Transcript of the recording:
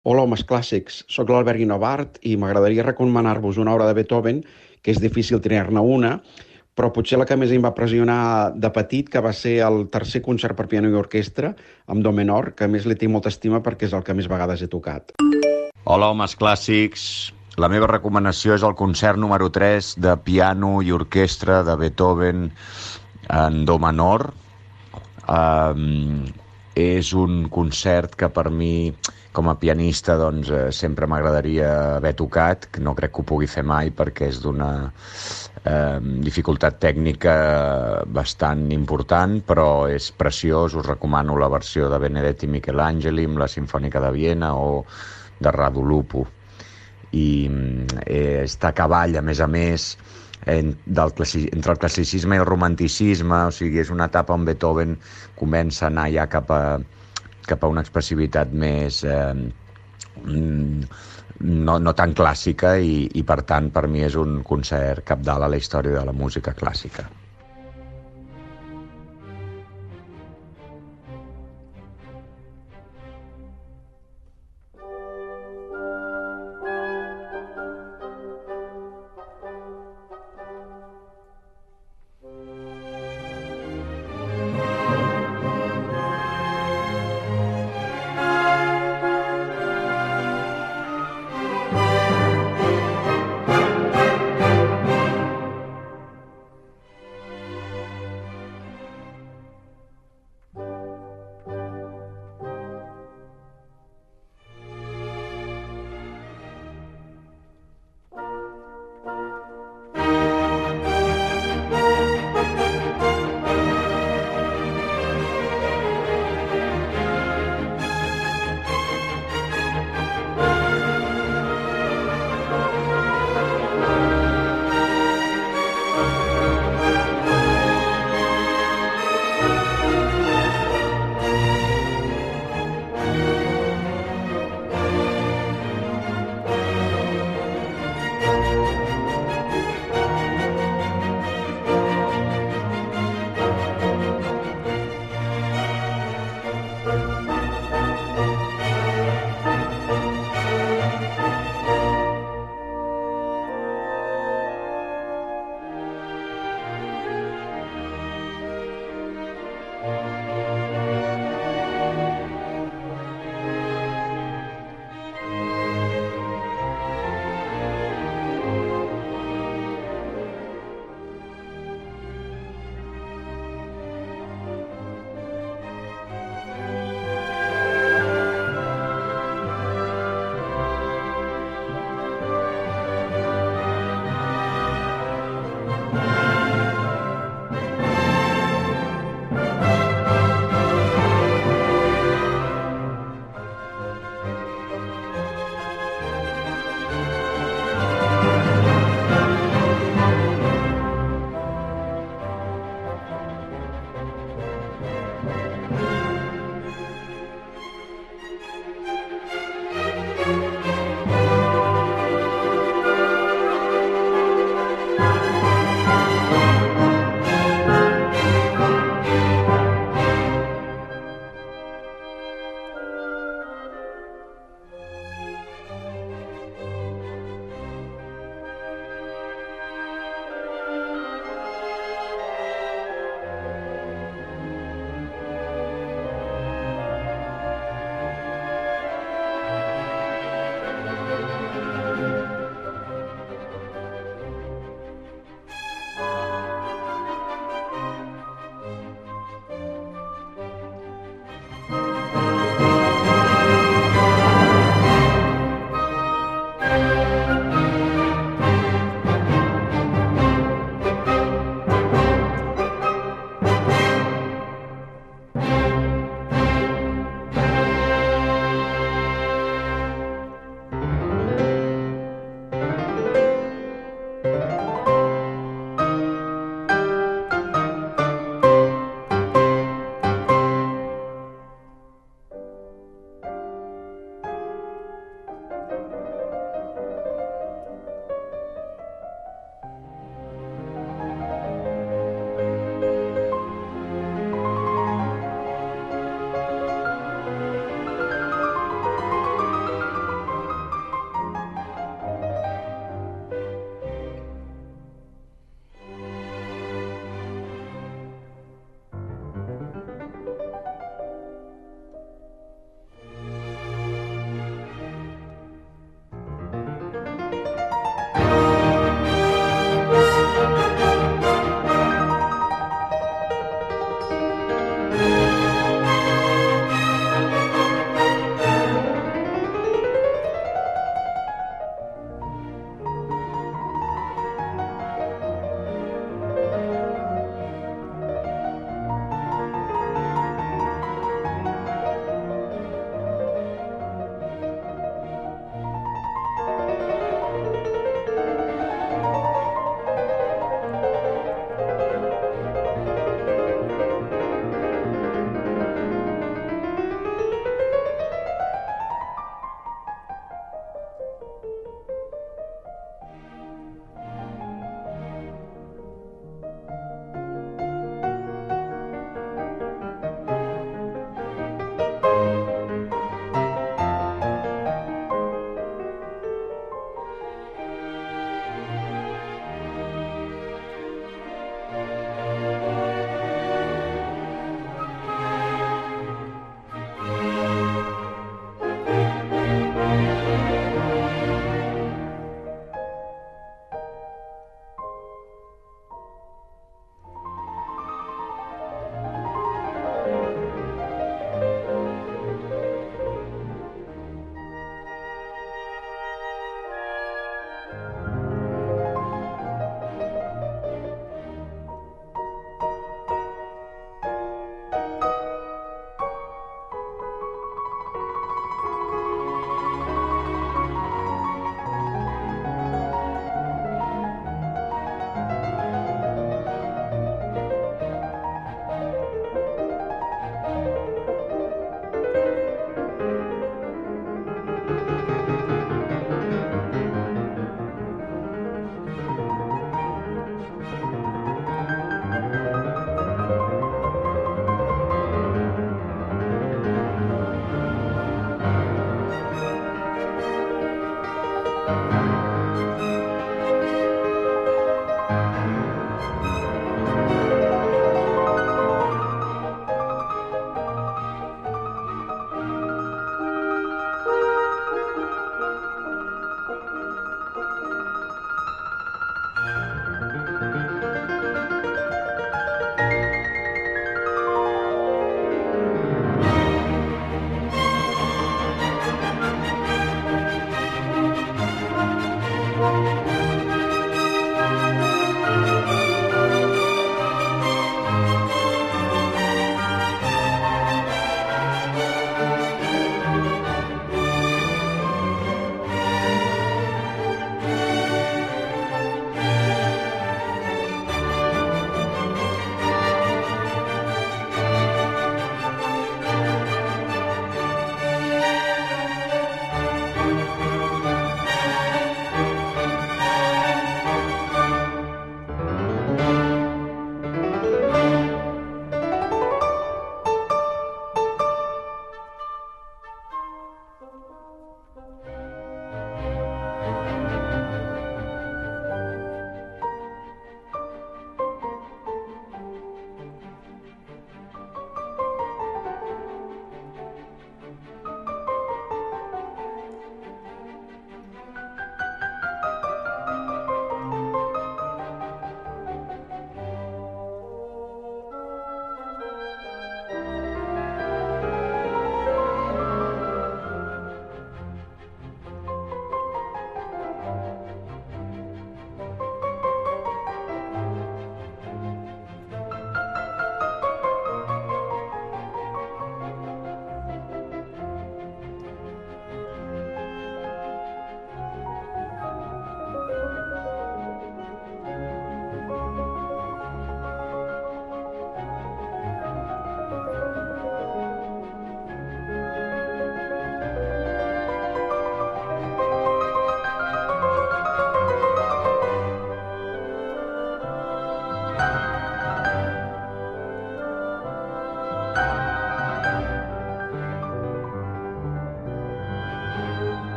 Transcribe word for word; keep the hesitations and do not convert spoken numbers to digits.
Hola, homes clàssics. Soc l'Albert Guinovart i m'agradaria recomanar-vos una obra de Beethoven, que és difícil triar-ne una, però potser la que més em va pressionar de petit, que va ser el tercer concert per piano i orquestra, amb do menor, que a més li tinc molta estima perquè és el que més vegades he tocat. Hola, homes clàssics. La meva recomanació és el concert número tres de piano i orquestra de Beethoven en do menor. Um, és un concert que per mi, com a pianista, doncs, eh, sempre m'agradaria haver tocat, que no crec que ho pugui fer mai perquè és d'una eh, dificultat tècnica bastant important, però és preciós. Us recomano la versió de Benedetti Michelangeli amb la Simfònica de Viena o de Radu Lupu. I eh, està a cavall, a més a més, en, del classi, entre el classicisme i el romanticisme, o sigui, és una etapa on Beethoven comença a anar ja cap a, cap a una expressivitat més eh, no, no tan clàssica i, i per tant per mi és un concert cabdal a la història de la música clàssica.